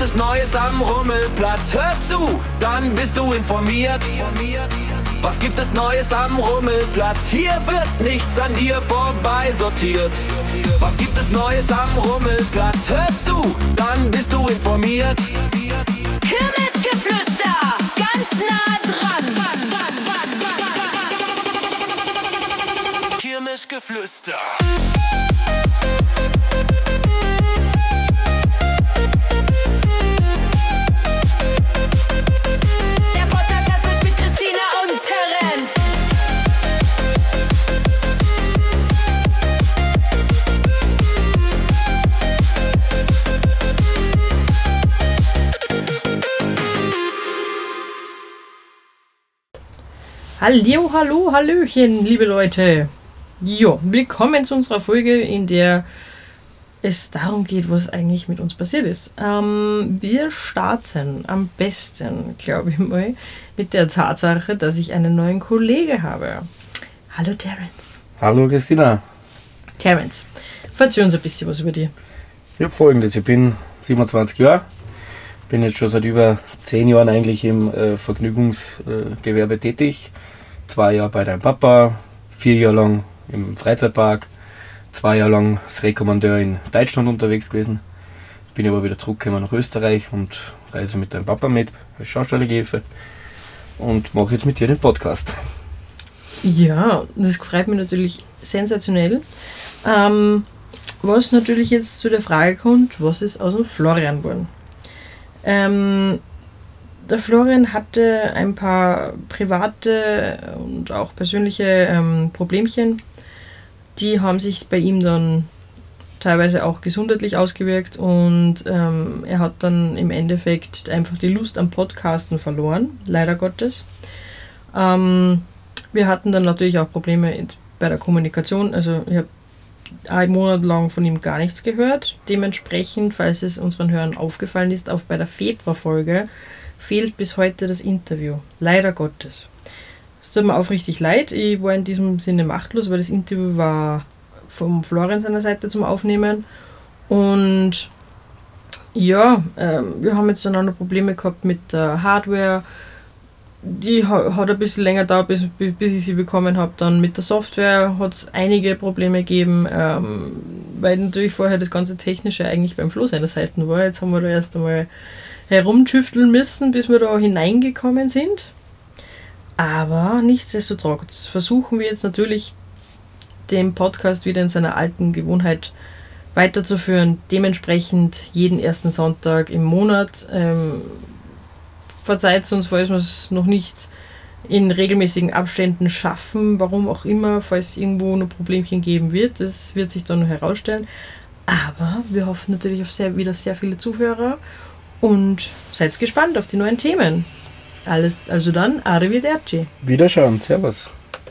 es Neues am Rummelplatz? Hör zu, dann bist du informiert. Was gibt es Neues am Rummelplatz? Hier wird nichts an dir vorbei sortiert. Was gibt es Neues am Rummelplatz? Hör zu, dann bist du informiert. Kirmesgeflüster, ganz nah dran. Kirmesgeflüster. Der Podcast mit Christina und Terenz. Hallo, hallo, hallöchen, liebe Leute. Jo, willkommen zu unserer Folge, in der es darum geht, was eigentlich mit uns passiert ist. Wir starten am besten, glaube ich mal, mit der Tatsache, dass ich einen neuen Kollege habe. Hallo Terence. Hallo Christina. Terence, erzähl uns ein bisschen was über dich. Ich habe Folgendes, ich bin 27 Jahre, bin jetzt schon seit über 10 Jahren eigentlich im Vergnügungsgewerbe tätig. 2 Jahre bei deinem Papa, 4 Jahre lang im Freizeitpark, 2 Jahre lang als Rekommandeur in Deutschland unterwegs gewesen. Bin aber wieder zurückgekommen nach Österreich und reise mit deinem Papa mit als Schaustellergehilfe und mache jetzt mit dir den Podcast. Ja, das freut mich natürlich sensationell. Was natürlich jetzt zu der Frage kommt, was ist aus dem Florian geworden? Der Florian hatte ein paar private und auch persönliche Problemchen. Die haben sich bei ihm dann teilweise auch gesundheitlich ausgewirkt und er hat dann im Endeffekt einfach die Lust am Podcasten verloren, leider Gottes. Wir hatten dann natürlich auch Probleme bei der Kommunikation, also ich habe einen Monat lang von ihm gar nichts gehört. Dementsprechend, falls es unseren Hörern aufgefallen ist, auch bei der Februarfolge fehlt bis heute das Interview. Leider Gottes. Es tut mir aufrichtig leid, ich war in diesem Sinne machtlos, weil das Interview war vom Florian seiner Seite zum Aufnehmen. Und ja, wir haben jetzt dann auch noch Probleme gehabt mit der Hardware. Die hat ein bisschen länger gedauert, bis ich sie bekommen habe. Dann mit der Software hat es einige Probleme gegeben, weil natürlich vorher das ganze Technische eigentlich beim Flo seiner Seite war. Jetzt haben wir da erst einmal herumtüfteln müssen, bis wir da hineingekommen sind. Aber nichtsdestotrotz versuchen wir jetzt natürlich, den Podcast wieder in seiner alten Gewohnheit weiterzuführen. Dementsprechend jeden ersten Sonntag im Monat. Verzeiht uns, falls wir es noch nicht in regelmäßigen Abständen schaffen, warum auch immer, falls irgendwo noch Problemchen geben wird. Das wird sich dann noch herausstellen. Aber wir hoffen natürlich auf wieder sehr viele Zuhörer und seid gespannt auf die neuen Themen. Alles, also dann, arrivederci. Wiederschauen, servus.